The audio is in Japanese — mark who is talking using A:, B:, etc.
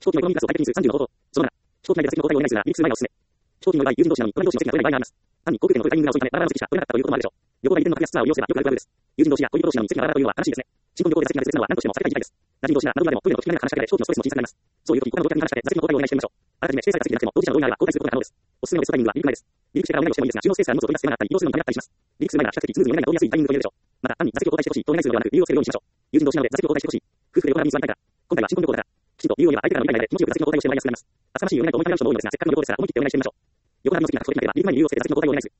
A: 長期のエコノミークラスを最適因数30の方法。その7、長期内で座席の交代をお願いするが、リーク数前がおすすめ。長期の場合、友人同士なのに、隣同士の席が取れない場合があります。単に航空券の取れたタイミングが遅いため、バラバラの席しか取れなかったということもあるでしょう。旅行代理店の格安ツアーを利用すればよくあることです。友人同士や恋人同士なのに席がバラバラというのは悲しいですね。新婚旅行で座席が別々なのは何としても避けたい事態です。馴染み同士なら窓際でもプールの時間が話しかけられ、飛行機のストレスも小さくなります。そういう時、他の乗客に話しかけ、座席の交代をお願いしてみましょう。あらかじめ指定された席でなくても、当事者の同意があれば交代することが可能です。おすすめのベストタイミングは離陸前です。離陸してからお願いをしてもいいですが、収納スペースや荷物を取り出す手間があったり、移動するのにためらったりします。離陸する前なら比較的スムーズにお願いが通りやすいタイミングと言えるでしょう。また、単に座席を交代してほしいとお願いするのではなく、理由をつけるようにしましょう。友人同士なので座席を交代してほしい。夫婦で横並びに座りたいから。今回は新婚旅行だから。きちんと理由を言えば相手からの理解で気持ちよく座席の交代をしてもらいやすくなります。厚かましいお願いと思いかける人も多いのですが、せっかくの旅行ですから思い切ってお願いしてみましょう。横並びの席が確保できなければ、離陸前に理由をつけて座席の交代をお願いする。